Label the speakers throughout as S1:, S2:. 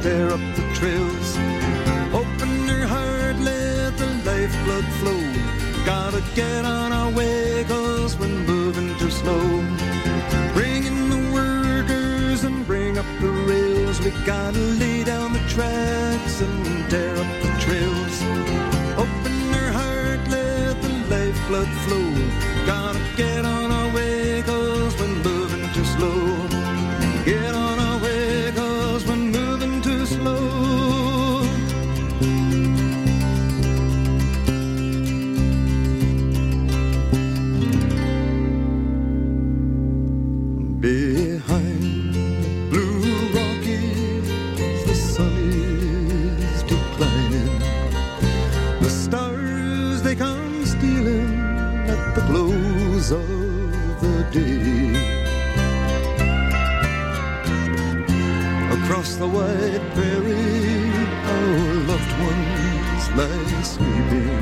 S1: tear up the trails. Open your heart, let the lifeblood flow. Gotta get on our way, 'cause we're moving too slow. Bring in the workers and bring up the rails. We gotta lay down the tracks and tear up the trails. Open your heart, let the lifeblood flow. Gotta get on our way, 'cause we're moving too slow. Get on our way, 'cause we're moving too slow. Behind Blue Rockies, the sun is declining. The stars, they come stealing at the close of the day. Across the wide prairie, our loved ones lie sleeping.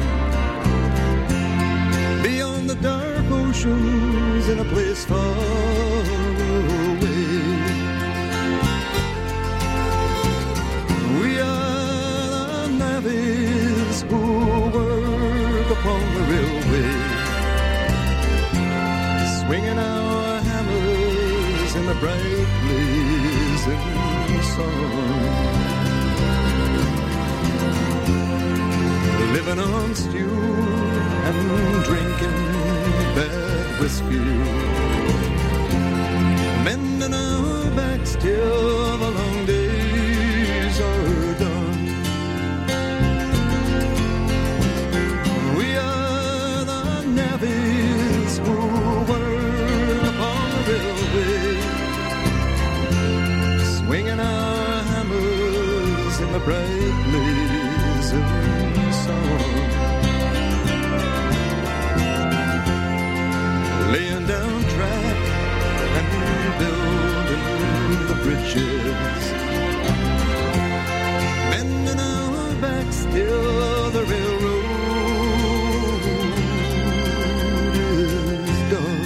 S1: Beyond the dark oceans, in a place far away, we are the navvies who work upon the railway, swinging our hammers in the bright blazing sun, living on stew and drinking bad whiskey, mending our backs till the long days are done. We are the navvies who work upon the railway, swinging our hammers in the bright blazing sun, laying down track and building the bridges, bending our backs till the railroad is done.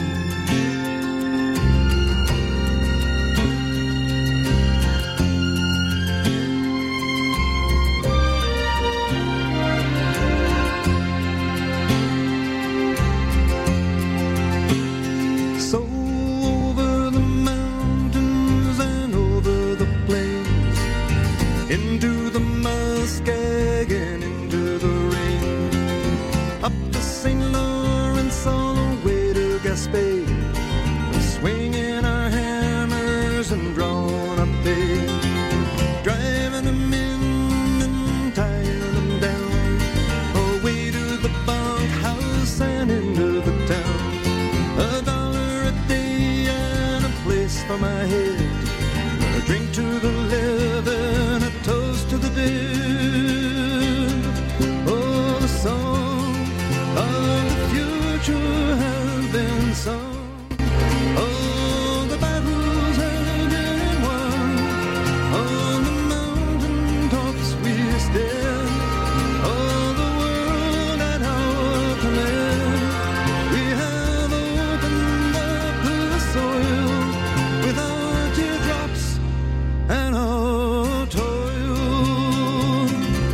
S1: Into the Muskeg and into the rain, up the St. Lawrence all the way to Gaspé, swinging our hammers and drawing up pay, driving them in and tying them down, away to the bunkhouse and into the town. $1 a day and a place for my head, a drink to the living, a toast to the dead. Oh, the song of the future has been sung. Oh, the battles have been won. On the mountain tops we stand. Oh, the world at our command. We have opened up the soil with our teardrops and our toil.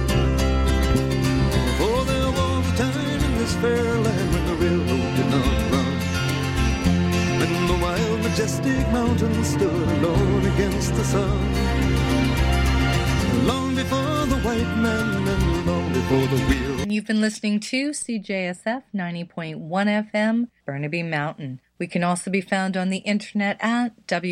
S1: For there was a time in this fair land when the railroad did not run, when the wild majestic mountains stood alone against the sun, long before the white man and long before the wheel.
S2: You've been listening to CJSF 90.1 FM, Burnaby Mountain. We can also be found on the internet at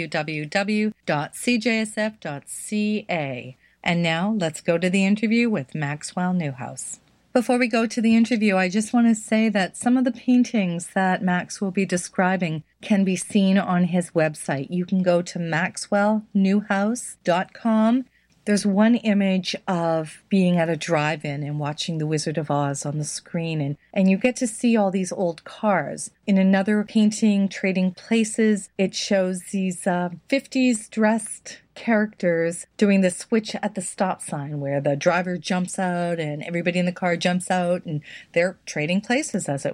S2: www.cjsf.ca. And now let's go to the interview with Maxwell Newhouse. Before we go to the interview, I just want to say that some of the paintings that Max will be describing can be seen on his website. You can go to maxwellnewhouse.com. There's one image of being at a drive-in and watching The Wizard of Oz on the screen, and you get to see all these old cars. In another painting, Trading Places, it shows these 50s dressed characters doing the switch at the stop sign where the driver jumps out and everybody in the car jumps out and they're trading places, as it were.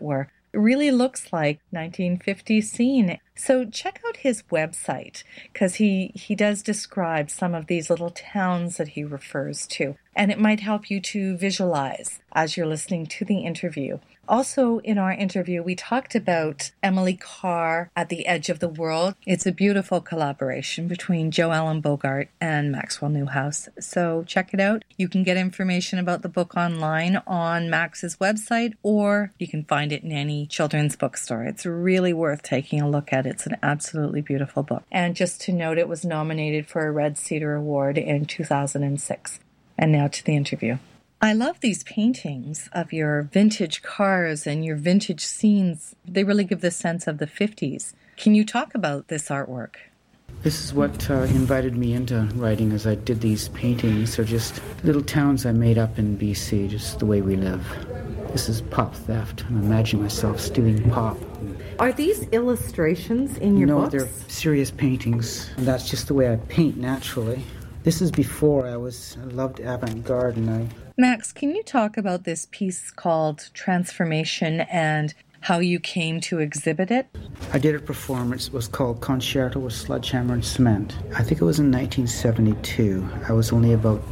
S2: It really looks like 1950s scene. So check out his website because he does describe some of these little towns that he refers to. And it might help you to visualize as you're listening to the interview. Also, in our interview, we talked about Emily Carr at the Edge of the World. It's a beautiful collaboration between Joe Allen Bogart and Maxwell Newhouse. So check it out. You can get information about the book online on Max's website, or you can find it in any children's bookstore. It's really worth taking a look at. It's an absolutely beautiful book. And just to note, it was nominated for a Red Cedar Award in 2006. And now to the interview. I love these paintings of your vintage cars and your vintage scenes. They really give the sense of the 50s. Can you talk about this artwork?
S3: This is what invited me into writing, as I did these paintings. They're just little towns I made up in BC, just the way we live. This is pop theft. I'm imagining myself stealing pop.
S2: Are these illustrations in your books?
S3: No, they're serious paintings. And that's just the way I paint naturally. This is before I loved avant-garde, and
S2: Max, can you talk about this piece called Transformation and how you came to exhibit it?
S3: I did a performance. It was called Concerto with Sledgehammer and Cement. I think it was in 1972. I was only about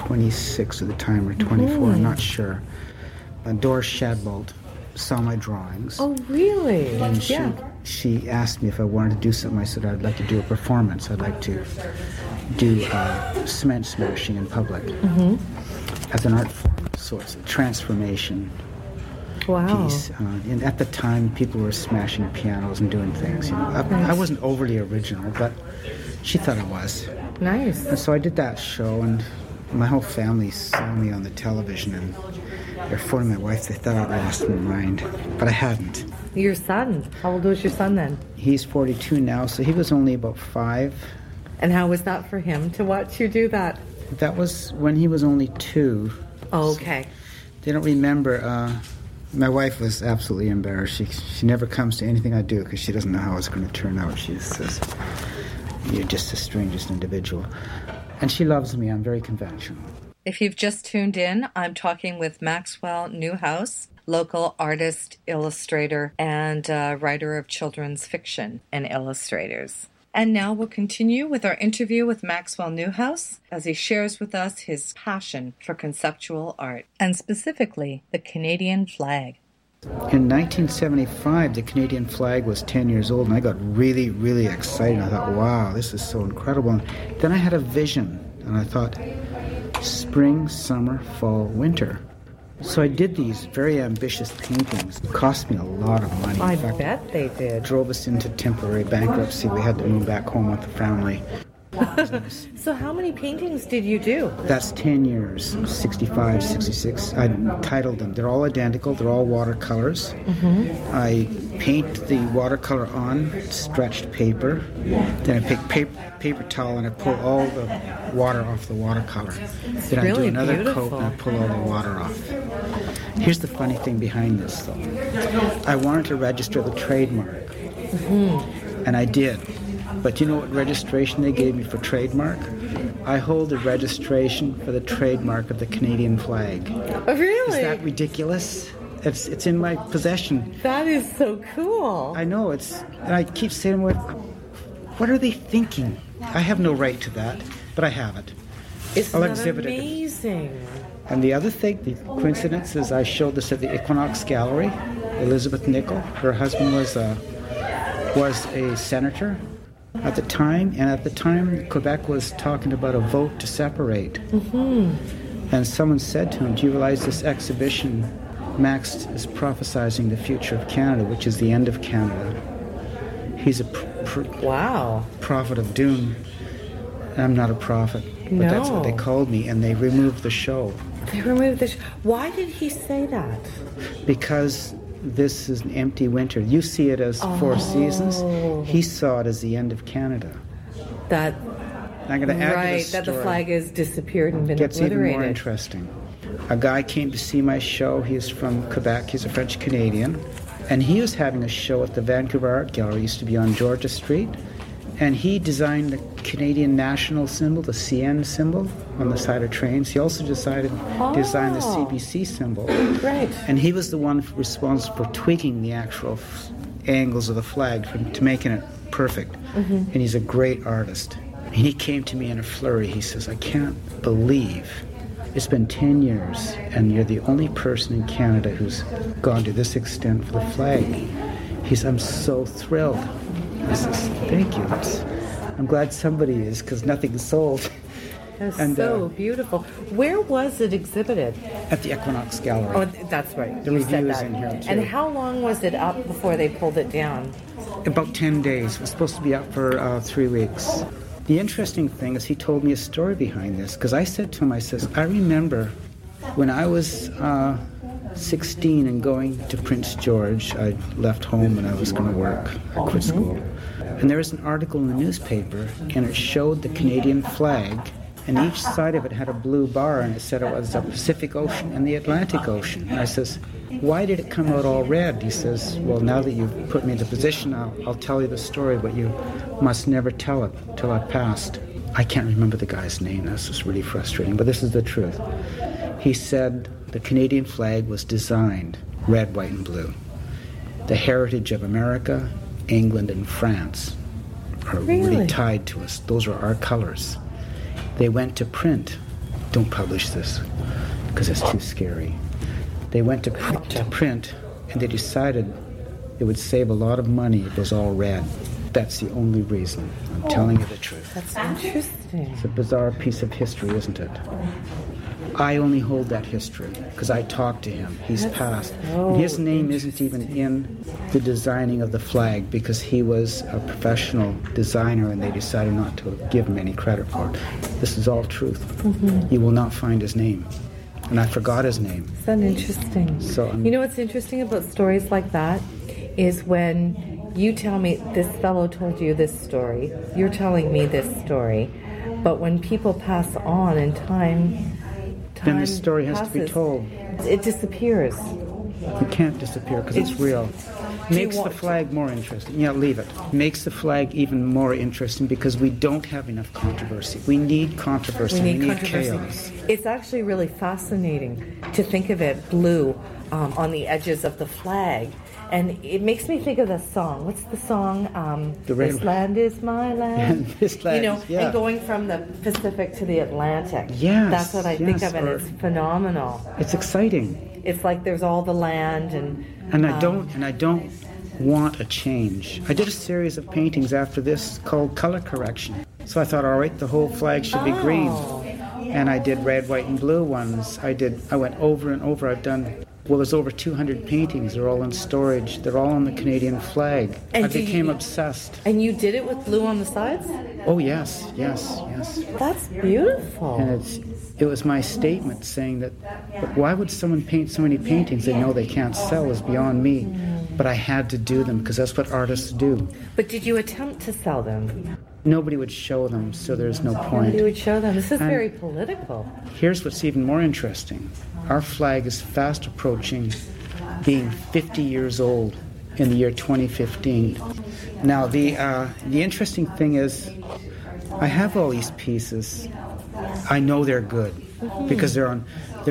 S3: 26 at the time, or 24, I'm not sure. Doris Shadbolt saw my drawings.
S2: Oh, really?
S3: And she asked me if I wanted to do something. I said I'd like to do a performance. I'd like to do cement smashing in public as an art form. So it's a transformation piece. And at the time, people were smashing pianos and doing things. You know, I wasn't overly original, but she thought I was.
S2: Nice.
S3: And so I did that show, and my whole family saw me on the television, and they're phoning my wife. They thought I'd lost my mind, but I hadn't.
S2: Your son, how old was your son then?
S3: He's 42 now, so he was only about 5.
S2: And how was that for him to watch you do that?
S3: That was when he was only 2.
S2: Oh, okay.
S3: So they don't remember. My wife was absolutely embarrassed. She never comes to anything I do because she doesn't know how it's going to turn out. She says, "You're just the strangest individual." And she loves me. I'm very conventional.
S2: If you've just tuned in, I'm talking with Maxwell Newhouse, local artist, illustrator, and writer of children's fiction and illustrators. And now we'll continue with our interview with Maxwell Newhouse as he shares with us his passion for conceptual art, and specifically the Canadian flag.
S3: In 1975, the Canadian flag was 10 years old, and I got really, really excited. I thought, wow, this is so incredible. And then I had a vision, and I thought, spring, summer, fall, winter. So I did these very ambitious paintings. It cost me a lot of money.
S2: I bet they did.
S3: Drove us into temporary bankruptcy. We had to move back home with the family.
S2: So how many paintings did you do?
S3: That's 10 years, 65, 66. I titled them. They're all identical. They're all watercolors. I paint the watercolor on stretched paper. Then I pick paper towel and I pull all the water off the watercolor. Then I do another coat and I pull all the water off. Here's the funny thing behind this, though. I wanted to register the trademark. And I did. But you know what registration they gave me for trademark? I hold the registration for the trademark of the Canadian flag.
S2: Oh, really?
S3: Is that ridiculous? It's in my possession.
S2: That is so cool.
S3: I know, and I keep saying, what are they thinking? I have no right to that, but I have it.
S2: Isn't
S3: I'll exhibit
S2: amazing?
S3: And the other thing, the coincidence is I showed this at the Equinox Gallery. Elizabeth Nicol, her husband was a senator at the time, and at the time Quebec was talking about a vote to separate. And someone said to him, "Do you realize this exhibition, Max is prophesizing the future of Canada, which is the end of Canada. He's a prophet of doom." And I'm not a prophet, but that's what they called me, and they removed the show.
S2: They removed the show. Why did he say that?
S3: Because this is an empty winter. You see it as 4 seasons. He saw it as the end of Canada.
S2: That
S3: I'm going to add to this
S2: that
S3: story.
S2: the flag has disappeared and been
S3: Gets
S2: obliterated.
S3: even more interesting. A guy came to see my show. He's from Quebec. He's a French Canadian, and he was having a show at the Vancouver Art Gallery. It used to be on Georgia Street, And he designed the Canadian national symbol, the CN symbol, on the side of trains. He also designed the CBC symbol.
S4: Right.
S3: And he was the one responsible for tweaking the actual angles of the flag to making it perfect. And he's a great artist. And he came to me in a flurry. He says, I can't believe it's been 10 years and you're the only person in Canada who's gone to this extent for the flag. He said, I'm so thrilled. I says, thank you. I'm glad somebody is, because nothing's sold.
S4: That's so beautiful. Where was it exhibited?
S3: At the Equinox Gallery.
S4: Oh, that's right.
S3: The
S4: You
S3: review
S4: said
S3: is
S4: that.
S3: in here, too.
S4: And how long was it up before they pulled it down?
S3: About 10 days. It was supposed to be up for 3 weeks. The interesting thing is he told me a story behind this, because I said to him, I says, I remember when I was 16 and going to Prince George. I left home and I was going to work. I quit school. And there was an article in the newspaper, and it showed the Canadian flag, and each side of it had a blue bar, and it said it was the Pacific Ocean and the Atlantic Ocean. And I says, why did it come out all red? He says, well, now that you've put me in the position, I'll tell you the story, but you must never tell it till I've passed. I can't remember the guy's name. That's just really frustrating, but this is the truth. He said the Canadian flag was designed red, white, and blue. The heritage of America, England, and France are really tied to us. Those are our colors. They went to print. Don't publish this because it's too scary. They went to print, and they decided it would save a lot of money if it was all red. That's the only reason. I'm telling you the truth.
S4: That's interesting.
S3: It's a bizarre piece of history, isn't it? I only hold that history because I talked to him. He's passed. And his name isn't even in the designing of the flag because he was a professional designer and they decided not to give him any credit for it. This is all truth. You will not find his name. And I forgot his name.
S4: Isn't that interesting?
S3: So,
S4: you know what's interesting about stories like that is when you tell me this fellow told you this story, you're telling me this story, but when people pass on in time
S3: then the story has
S4: passes,
S3: to be told.
S4: It disappears.
S3: It can't disappear because it's real. Makes the flag more interesting. Yeah, leave it. Makes the flag even more interesting because we don't have enough controversy. We need controversy. We need chaos.
S4: It's actually really fascinating to think of it blue on the edges of the flag. And it makes me think of the song. What's the song? This land is my land.
S3: This land,
S4: and going from the Pacific to the Atlantic.
S3: Yes,
S4: that's what I think of, and it's phenomenal.
S3: It's exciting.
S4: It's like there's all the land,
S3: and I don't want a change. I did a series of paintings after this called Color Correction. So I thought, all right, the whole flag should be green, and I did red, white, and blue ones. I went over and over. I've done. Well, there's over 200 paintings. They're all in storage. They're all on the Canadian flag. And I became obsessed.
S4: And you did it with blue on the sides?
S3: Oh, yes.
S4: That's beautiful.
S3: And it was my statement saying that why would someone paint so many paintings they know they can't sell is beyond me. But I had to do them because that's what artists do.
S4: But did you attempt to sell them?
S3: Nobody would show them, so there's no point.
S4: Nobody would show them. This is very political.
S3: Here's what's even more interesting. Our flag is fast approaching being 50 years old in the year 2015. Now, the interesting thing is, I have all these pieces. I know they're good because and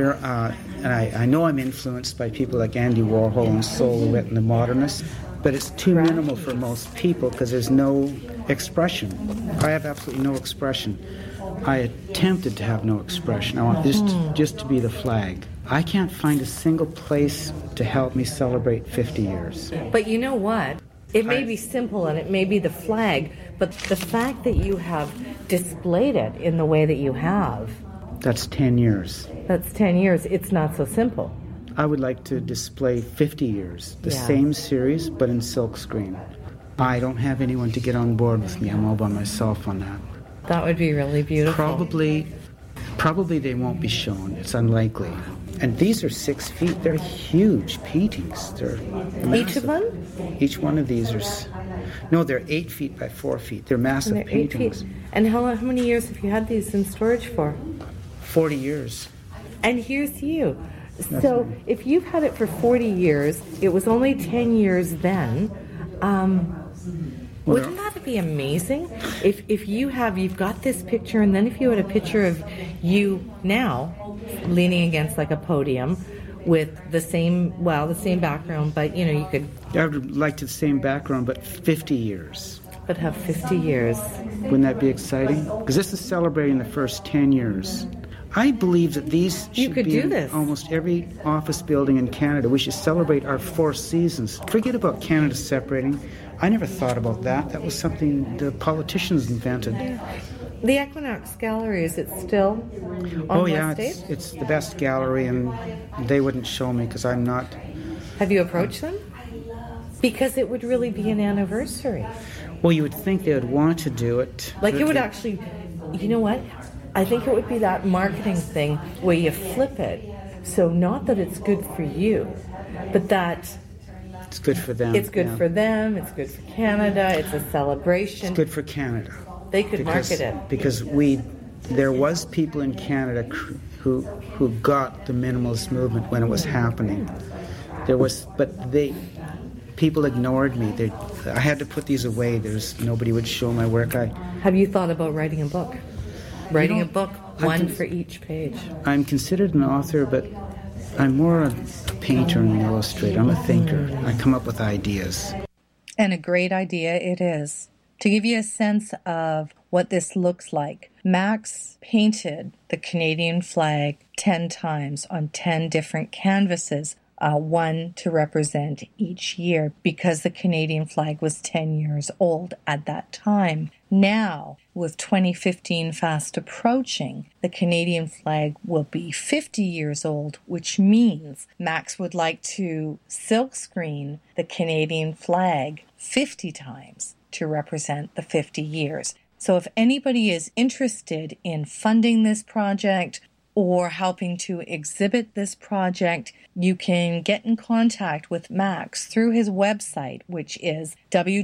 S3: I know I'm influenced by people like Andy Warhol and Silhouette and the modernists, but it's too minimal for most people because there's no expression. I have absolutely no expression. I attempted to have no expression. I want just to be the flag. I can't find a single place to help me celebrate 50 years.
S4: But you know what? It may be simple and it may be the flag, but the fact that you have displayed it in the way that you have...
S3: That's 10 years.
S4: That's 10 years. It's not so simple.
S3: I would like to display 50 years, the same series, but in silkscreen. I don't have anyone to get on board with me. I'm all by myself on that.
S4: That would be really beautiful.
S3: Probably they won't be shown. It's unlikely. And these are 6 feet. They're huge paintings. They're massive.
S4: Each of them?
S3: Each one of these are... they're 8 feet by 4 feet. They're massive paintings.
S4: And how many years have you had these in storage for?
S3: 40 years.
S4: And here's you. So if you've had it for 40 years, it was only 10 years then, Wouldn't that be amazing? If you've got this picture, and then if you had a picture of you now leaning against like a podium with the same background, but you could...
S3: I would like the same background, but 50 years.
S4: But have 50 years.
S3: Wouldn't that be exciting? Because this is celebrating the first 10 years. I believe that these should be in almost every office building in Canada. We should celebrate our 4 seasons. Forget about Canada separating. I never thought about that. That was something the politicians invented.
S4: The Equinox Gallery, is it still on West Eighth?
S3: It's the best gallery, and they wouldn't show me because I'm not...
S4: Have you approached them? Because it would really be an anniversary.
S3: Well, you would think they would want to do it.
S4: Like it would actually... You know what? I think it would be that marketing thing where you flip it. So not that it's good for you, but that...
S3: It's good for them.
S4: It's good for them. It's good for Canada. It's a celebration.
S3: It's good for Canada.
S4: They could market it.
S3: Because there was people in Canada who got the minimalist movement when it was happening. People ignored me. I had to put these away. Nobody would show my work.
S4: Have you thought about writing a book? Writing a book, one for each page.
S3: I'm considered an author, but I'm more a painter and an illustrator. I'm a thinker. I come up with ideas.
S2: And a great idea it is. To give you a sense of what this looks like, Max painted the Canadian flag 10 times on 10 different canvases, one to represent each year, because the Canadian flag was 10 years old at that time. Now, with 2015 fast approaching, the Canadian flag will be 50 years old, which means Max would like to silkscreen the Canadian flag 50 times to represent the 50 years. So if anybody is interested in funding this project or helping to exhibit this project, you can get in contact with Max through his website, which is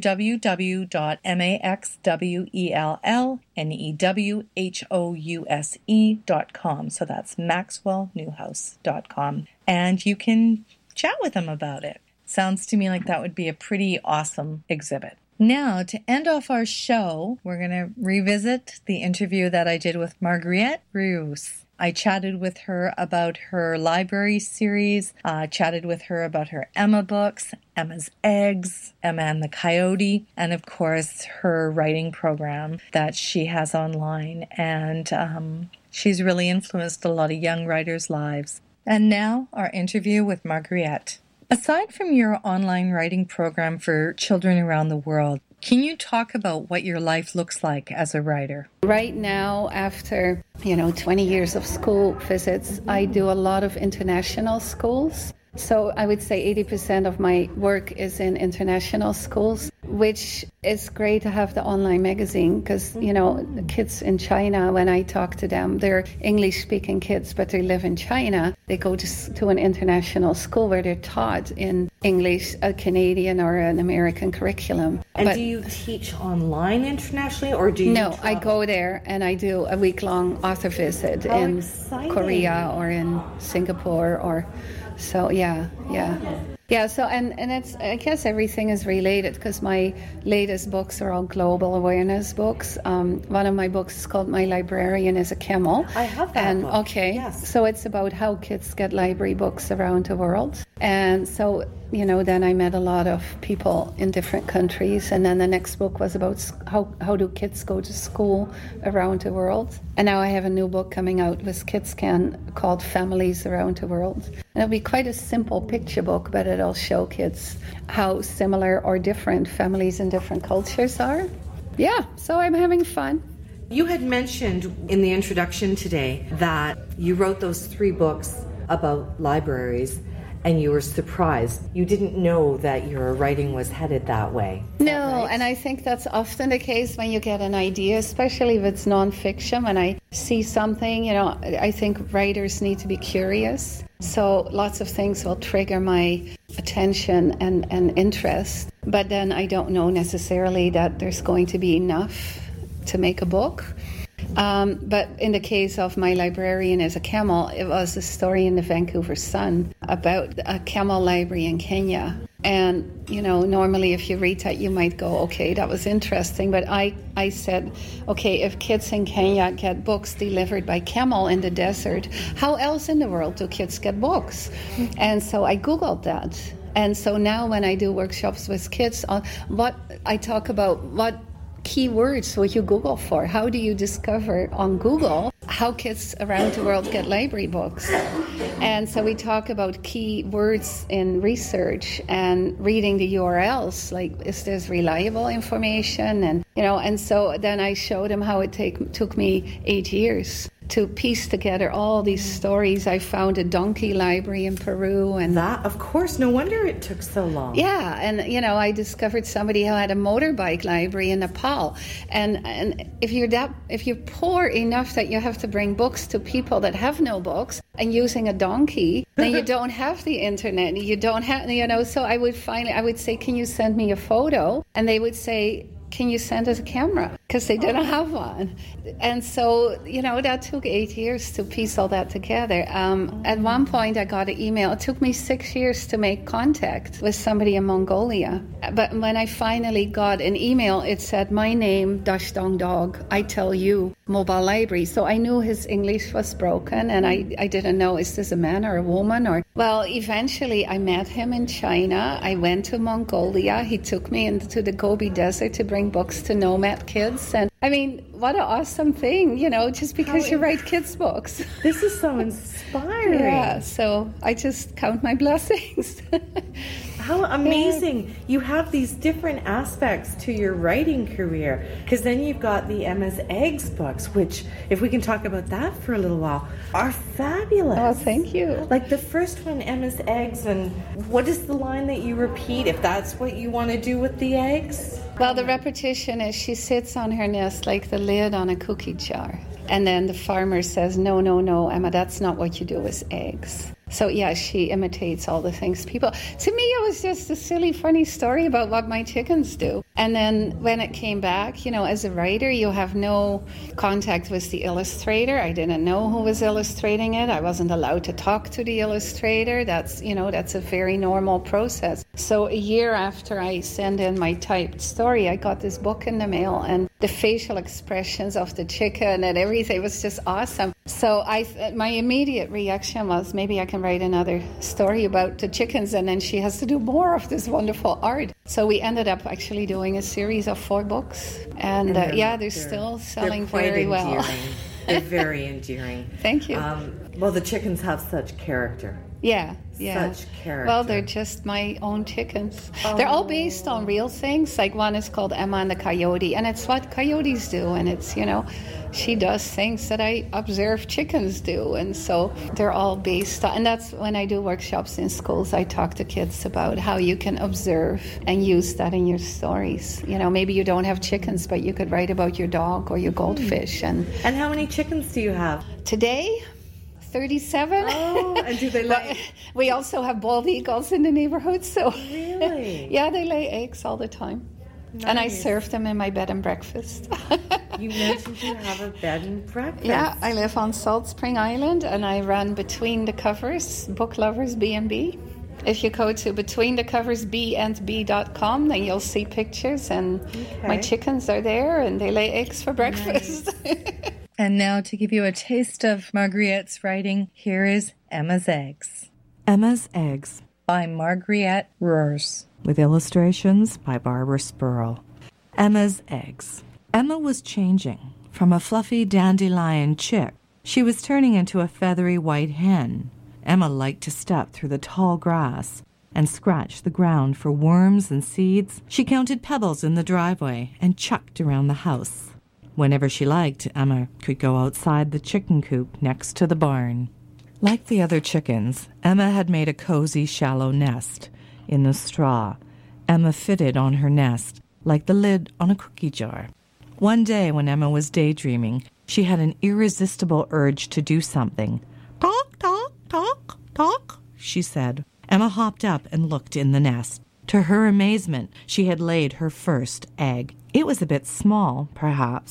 S2: www.maxwellnewhouse.com. So that's maxwellnewhouse.com. And you can chat with him about it. Sounds to me like that would be a pretty awesome exhibit. Now, to end off our show, we're going to revisit the interview that I did with Marguerite Russe. I chatted with her about her library series, chatted with her about her Emma books, Emma's Eggs, Emma and the Coyote, and of course her writing program that she has online. And she's really influenced a lot of young writers' lives. And now our interview with Marguerite. Aside from your online writing program for children around the world, can you talk about what your life looks like as a writer?
S5: Right now, after 20 years of school visits, I do a lot of international schools. So I would say 80% of my work is in international schools, which is great to have the online magazine because, the kids in China, when I talk to them, they're English-speaking kids, but they live in China. They go to an international school where they're taught in English, a Canadian or an American curriculum.
S4: And do you teach online internationally, or do you travel?
S5: I go there and I do a week-long author visit in Korea or in Singapore So, yeah. So, and it's, I guess everything is related because my latest books are all global awareness books. One of my books is called My Librarian is a Camel.
S4: I have that book.
S5: Okay.
S4: Yes.
S5: So it's about how kids get library books around the world. And so, then I met a lot of people in different countries. And then the next book was about how do kids go to school around the world. And now I have a new book coming out with KidsCan called Families Around the World. And it'll be quite a simple picture book, but it'll show kids how similar or different families in different cultures are. Yeah, so I'm having fun.
S4: You had mentioned in the introduction today that you wrote those 3 books about libraries and you were surprised. You didn't know that your writing was headed that way.
S5: No, and I think that's often the case when you get an idea, especially if it's nonfiction. When I see something, I think writers need to be curious. So lots of things will trigger my attention and interest. But then I don't know necessarily that there's going to be enough to make a book. But in the case of My Librarian as a Camel, it was a story in the Vancouver Sun about a camel library in Kenya. And, you know, normally if you read that, you might go, okay, that was interesting. But I said, okay, if kids in Kenya get books delivered by camel in the desert, how else in the world do kids get books? And so I Googled that. And so now when I do workshops with kids, I talk about what keywords would you Google for? How do you discover on Google how kids around the world get library books? And so we talk about key words in research and reading the URLs, like is this reliable information? And, you know, and so then I showed them how it took me 8 years to piece together all these stories. I found a donkey library in Peru. And
S4: that, of course, no wonder it took so long.
S5: Yeah, and, you know, I discovered somebody who had a motorbike library in Nepal. And if you're poor enough that you have to bring books to people that have no books and using a donkey, then you don't have the internet. You don't have, you know, so I would say, can you send me a photo? And they would say, can you send us a camera? Because they didn't have one. And so, you know, that took 8 years to piece all that together. At one point, I got an email. It took me 6 years to make contact with somebody in Mongolia. But when I finally got an email, it said, my name, Dashdong Dog, I tell you, mobile library. So I knew his English was broken, and I didn't know, is this a man or a woman? Well, eventually I met him in China. I went to Mongolia. He took me into the Gobi Desert to bring books to nomad kids. And I mean, what an awesome thing, you know, just because you write kids' books.
S4: This is so inspiring.
S5: Yeah, so I just count my blessings.
S4: How amazing. You have these different aspects to your writing career, because then you've got the Emma's Eggs books, which, if we can talk about that for a little while, are fabulous.
S5: Oh, thank you.
S4: Like the first one, Emma's Eggs, and what is the line that you repeat if that's what you want to do with the eggs?
S5: Well, the repetition is she sits on her nest like the lid on a cookie jar. And then the farmer says, no, Emma, that's not what you do with eggs. So, yeah, she imitates all the things people... To me, it was just a silly, funny story about what my chickens do. And then when it came back, you know, as a writer, you have no contact with the illustrator. I didn't know who was illustrating it. I wasn't allowed to talk to the illustrator. That's a very normal process. So a year after I sent in my typed story, I got this book in the mail, and the facial expressions of the chicken and everything was just awesome. So my immediate reaction was, maybe I can write another story about the chickens, and then she has to do more of this wonderful art. So we ended up actually doing a series of 4 books, and they're still selling very well.
S4: They're very endearing.
S5: Thank you.
S4: Well, the chickens have such character.
S5: Yeah.
S4: Such character.
S5: Well, they're just my own chickens. Oh. They're all based on real things. Like one is called Emma and the Coyote, and it's what coyotes do, and it's, you know, she does things that I observe chickens do, and so they're all based on, and that's when I do workshops in schools, I talk to kids about how you can observe and use that in your stories. You know, maybe you don't have chickens, but you could write about your dog or your goldfish. And
S4: how many chickens do you have?
S5: Today, 37.
S4: Oh, and do they lay?
S5: We also have bald eagles in the neighborhood, so
S4: really,
S5: yeah, they lay eggs all the time. Nice. And I serve them in my bed and breakfast.
S4: You mentioned you have a bed and breakfast.
S5: Yeah, I live on Salt Spring Island, and I run Between the Covers, Book Lovers B&B. If you go to betweenthecoversbandb.com, then you'll see pictures, and my chickens are there, and they lay eggs for breakfast.
S2: Nice. And now, to give you a taste of Margriette's writing, here is Emma's Eggs.
S6: Emma's Eggs
S2: by Margriette Roers,
S6: with illustrations by Barbara Spurl. Emma's Eggs. Emma was changing. From a fluffy dandelion chick, she was turning into a feathery white hen. Emma liked to step through the tall grass and scratch the ground for worms and seeds. She counted pebbles in the driveway and chucked around the house. Whenever she liked, Emma could go outside the chicken coop next to the barn. Like the other chickens, Emma had made a cozy, shallow nest in the straw. Emma fitted on her nest like the lid on a cookie jar. One day when Emma was daydreaming, she had an irresistible urge to do something. "Talk, talk, talk, talk," she said. Emma hopped up and looked in the nest. To her amazement, she had laid her first egg. It was a bit small, perhaps,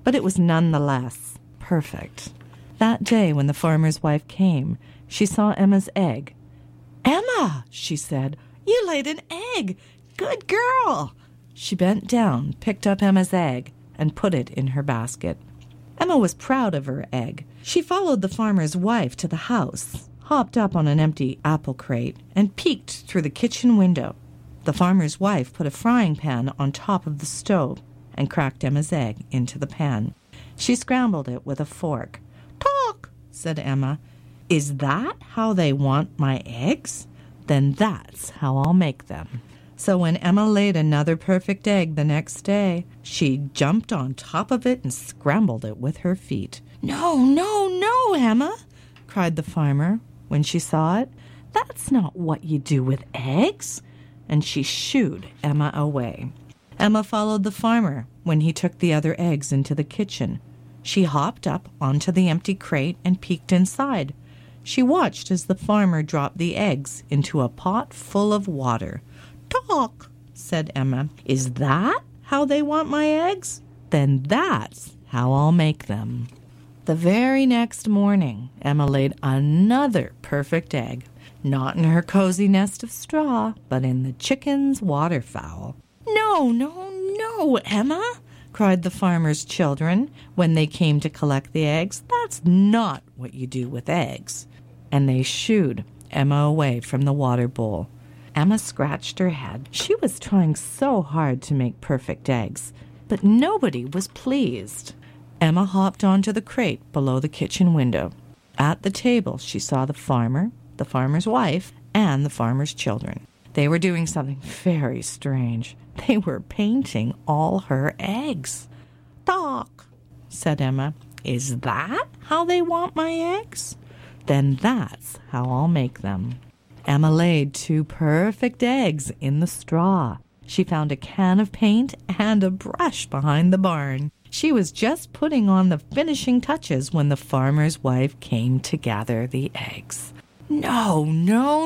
S6: but it was nonetheless perfect. That day when the farmer's wife came, she saw Emma's egg. "Emma," she said, "you laid an egg. Good girl." She bent down, picked up Emma's egg, and put it in her basket. Emma was proud of her egg. She followed the farmer's wife to the house, hopped up on an empty apple crate, and peeked through the kitchen window. The farmer's wife put a frying pan on top of the stove and cracked Emma's egg into the pan. She scrambled it with a fork. "Talk," said Emma. "Is that how they want my eggs? Then that's how I'll make them." So when Emma laid another perfect egg the next day, she jumped on top of it and scrambled it with her feet. "No, no, no, Emma," cried the farmer when she saw it. "That's not what you do with eggs." And she shooed Emma away. Emma followed the farmer when he took the other eggs into the kitchen. She hopped up onto the empty crate and peeked inside. She watched as the farmer dropped the eggs into a pot full of water. "Talk," said Emma. "Is that how they want my eggs? Then that's how I'll make them." The very next morning, Emma laid another perfect egg, not in her cozy nest of straw, but in the chicken's waterfowl. "No, no, no, Emma," cried the farmer's children when they came to collect the eggs. "That's not what you do with eggs." And they shooed Emma away from the water bowl. Emma scratched her head. She was trying so hard to make perfect eggs, but nobody was pleased. Emma hopped onto the crate below the kitchen window. At the table, she saw the farmer, the farmer's wife, and the farmer's children. They were doing something very strange. They were painting all her eggs. "Talk," said Emma. "Is that how they want my eggs? Then that's how I'll make them." Emma laid 2 perfect eggs in the straw. She found a can of paint and a brush behind the barn. She was just putting on the finishing touches when the farmer's wife came to gather the eggs. "No, no,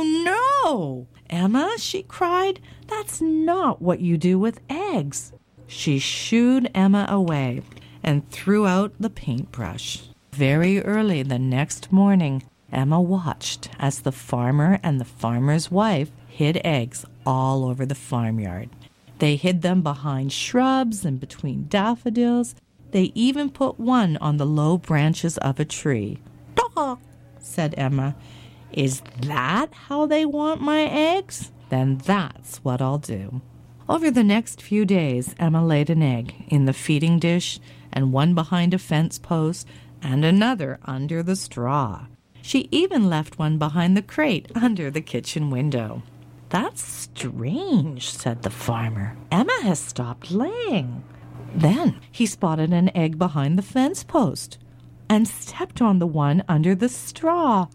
S6: no, Emma," she cried. "That's not what you do with eggs." She shooed Emma away and threw out the paintbrush. Very early the next morning, Emma watched as the farmer and the farmer's wife hid eggs all over the farmyard. They hid them behind shrubs and between daffodils. They even put one on the low branches of a tree. "Talk," said Emma. "Is that how they want my eggs? Then that's what I'll do." Over the next few days, Emma laid an egg in the feeding dish and one behind a fence post and another under the straw. She even left one behind the crate under the kitchen window. "That's strange," said the farmer. "Emma has stopped laying." Then he spotted an egg behind the fence post and stepped on the one under the straw.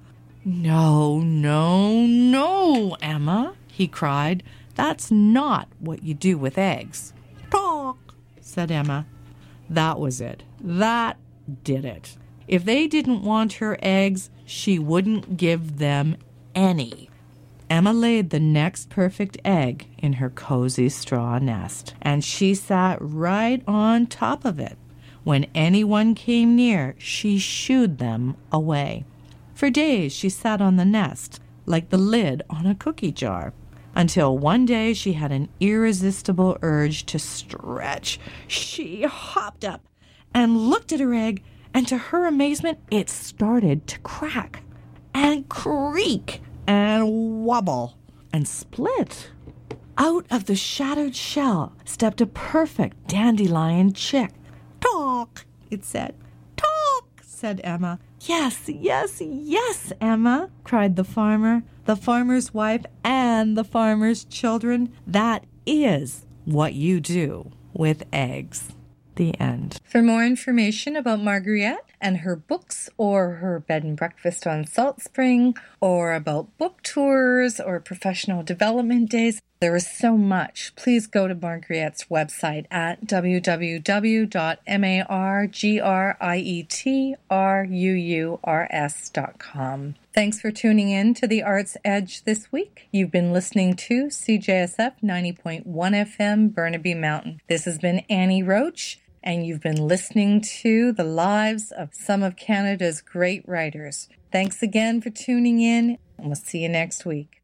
S6: "No, no, no, Emma," he cried. "That's not what you do with eggs." "Talk," said Emma. That was it. That did it. If they didn't want her eggs, she wouldn't give them any. Emma laid the next perfect egg in her cozy straw nest, and she sat right on top of it. When anyone came near, she shooed them away. For days she sat on the nest, like the lid on a cookie jar, until one day she had an irresistible urge to stretch. She hopped up and looked at her egg, and to her amazement, it started to crack and creak and wobble and split. Out of the shattered shell stepped a perfect dandelion chick. "Talk," it said. "Talk," said Emma. "Yes, yes, yes, Emma," cried the farmer, the farmer's wife, and the farmer's children. "That is what you do with eggs." The end.
S2: For more information about Marguerite and her books or her bed and breakfast on Salt Spring or about book tours or professional development days, there is so much. Please go to Marguerite's website at www.margrietrurs.com. Thanks for tuning in to The Arts Edge this week. You've been listening to CJSF 90.1 FM, Burnaby Mountain. This has been Annie Roach. and you've been listening to the lives of some of Canada's great writers. Thanks again for tuning in, and we'll see you next week.